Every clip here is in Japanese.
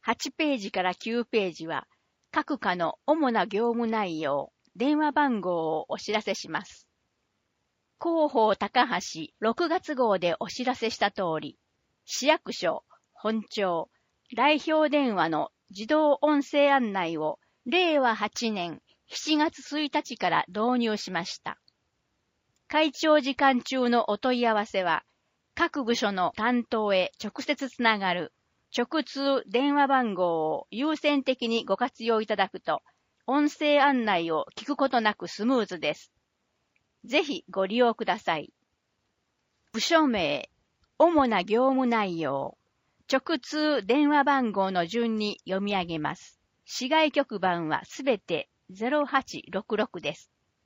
8ページから9ページは、各課の主な業務内容、電話番号をお知らせします。広報高橋6月号でお知らせした通り、市役所、本庁、代表電話の自動音声案内を令和8年7月1日から導入しました。会長時間中のお問い合わせは、各部署の担当へ直接つながる直通電話番号を優先的にご活用いただくと、音声案内を聞くことなくスムーズです。ぜひご利用ください。部署名、主な業務内容、直通電話番号の順に読み上げます。市外局番はすべて0866です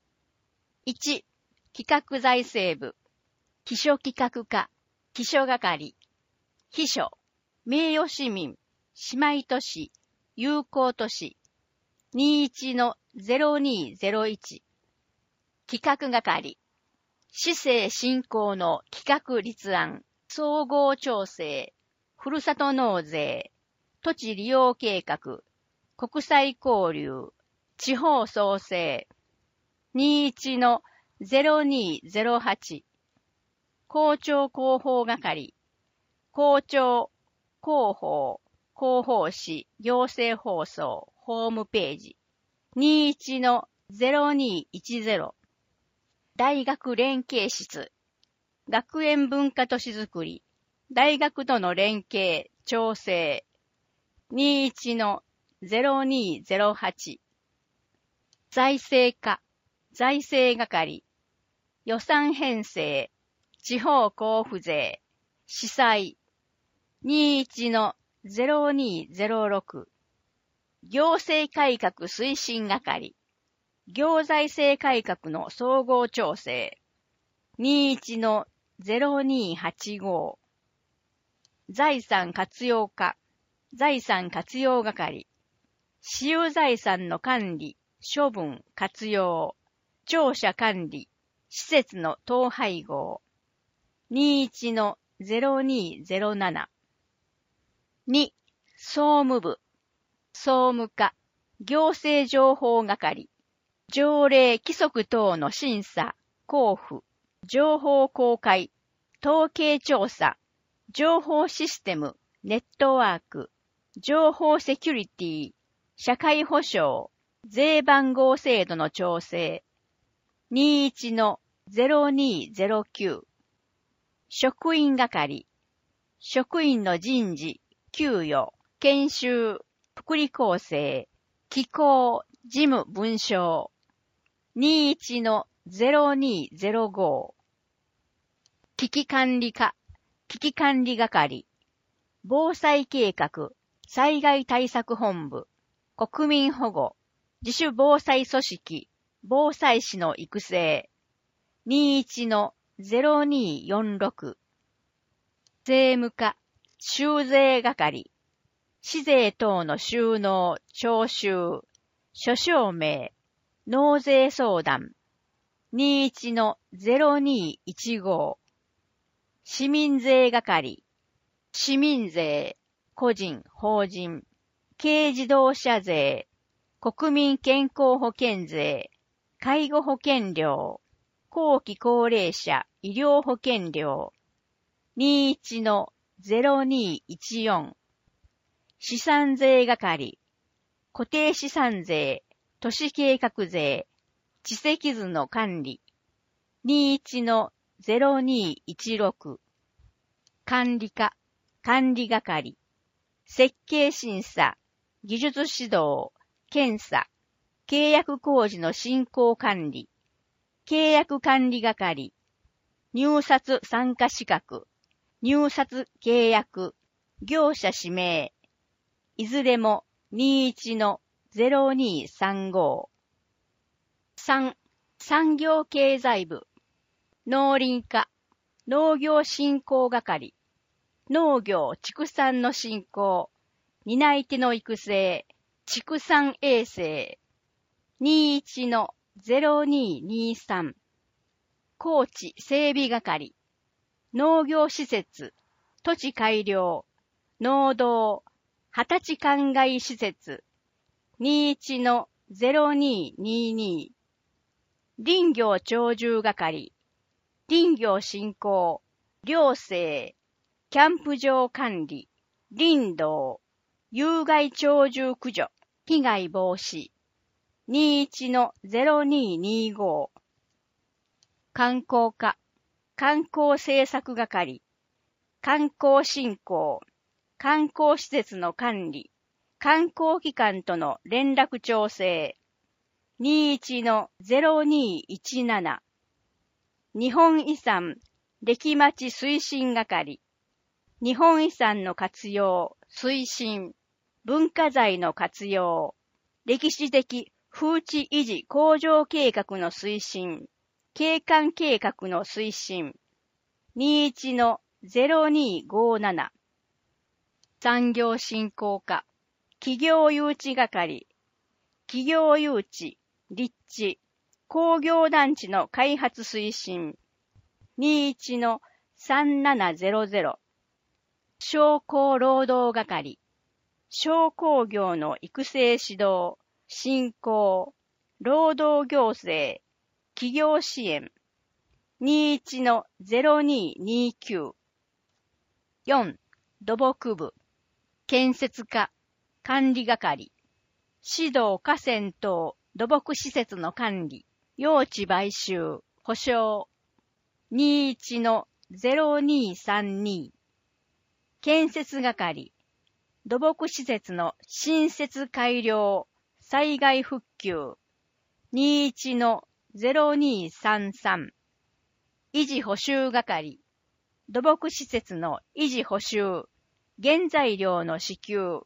。1、企画財政部、秘書企画課、秘書係、秘書、名誉市民、姉妹都市、友好都市、21-0201、企画係、市政振興の企画立案、総合調整、ふるさと納税、土地利用計画、国際交流、地方創生、21-0208、公聴広報係、公聴、広報、広報誌、行政放送、ホームページ、21-0210、大学連携室、学園文化都市づくり、大学との連携、調整、21-0208、財政課、財政係、予算編成、地方交付税、司祭、21-0206、行政改革推進係、行財政改革の総合調整、21-0285、財産活用課、財産活用係、私有財産の管理、処分、活用、庁舎管理、施設の統廃合、21-0207。2、総務部、総務課、行政情報係、条例規則等の審査、交付、情報公開、統計調査、情報システム、ネットワーク、情報セキュリティ、社会保障、税番号制度の調整、21-0209。職員係、職員の人事、給与、研修、福利厚生、機構、事務文書、21-0205。危機管理課、危機管理係、防災計画、災害対策本部、国民保護、自主防災組織、防災士の育成、21-0246。税務課、収税係、市税等の収納、徴収、諸証明、納税相談、21-0215。市民税係、市民税、個人、法人、軽自動車税、国民健康保険税、介護保険料、後期高齢者医療保険料、21-0214。資産税係、固定資産税、都市計画税、地籍図の管理、21-0216。管理課、管理係、設計審査、技術指導、検査、契約工事の進行管理、契約管理係、入札参加資格、入札契約、業者指名、いずれも21-0235。3、産業経済部、農林課、農業振興係、農業畜産の振興、担い手の育成、畜産衛生、21-0223。高地整備係、農業施設、土地改良、農道、 20歳灌漑施設 21-0222 林業鳥獣係、林業振興、寮生、キャンプ場管理、林道、有害鳥獣駆除、被害防止 21-0225 観光課、観光政策係、観光振興、観光施設の管理、観光機関との連絡調整 21-0217 日本遺産歴町推進係、日本遺産の活用、推進、文化財の活用、歴史的風致維持向上計画の推進、景観計画の推進 21-0257 産業振興課、企業誘致係、企業誘致、立地、工業団地の開発推進 21-3700 商工労働係、商工業の育成指導、振興、労働行政、企業支援 21-0229 4. 土木部、建設課、管理係、市道河川等土木施設の管理、用地買収、保証 21-0232 建設係、土木施設の新設改良、災害復旧 21-0233 維持補修係、土木施設の維持補修、原材料の支給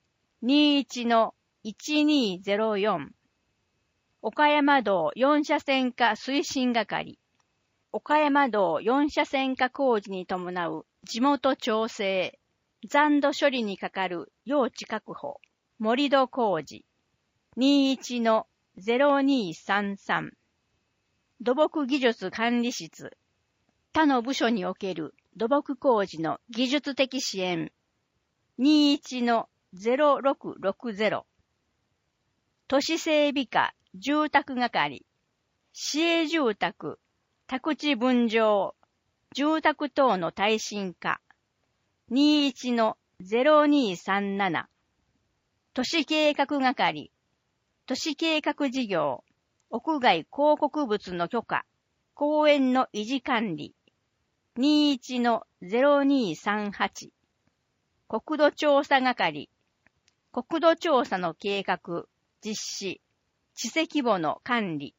21-1204 岡山道4車線化推進係、岡山道4車線化工事に伴う地元調整、残土処理にかかる用地確保、盛土工事 21-0233 土木技術管理室、他の部署における土木工事の技術的支援 21-0660 都市整備課住宅係、市営住宅、宅地分譲、住宅等の耐震化 21-0237 都市計画係、都市計画事業、屋外広告物の許可、公園の維持管理 21-0238 国土調査係、国土調査の計画、実施、地積簿の管理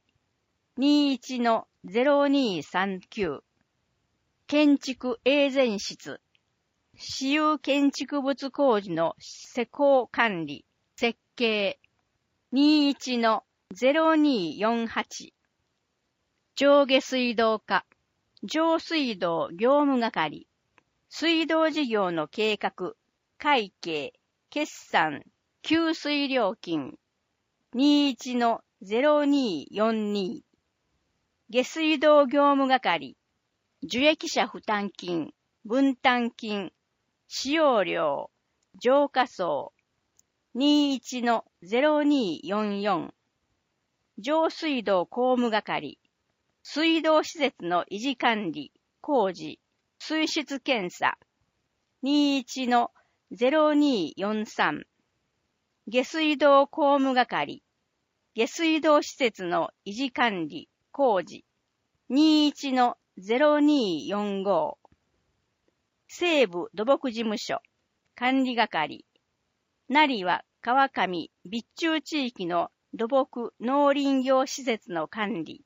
21-0239 建築永全室、私有建築物工事の施工管理、設計 21-0248 上下水道課、上水道業務係、水道事業の計画、会計、決算、給水料金 21-0242 下水道業務係、受益者負担金、分担金、使用料、浄化槽 21-0244 上水道工務係、水道施設の維持管理、工事、水質検査 21-0243 下水道工務係、下水道施設の維持管理、工事 21-0245 西部土木事務所管理係、成は川上備中地域の土木農林業施設の管理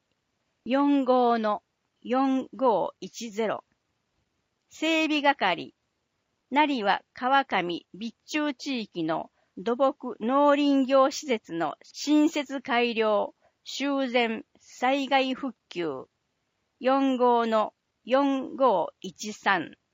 45-4510 整備係、成は川上備中地域の土木農林業施設の新設改良、修繕、災害復旧 45-4513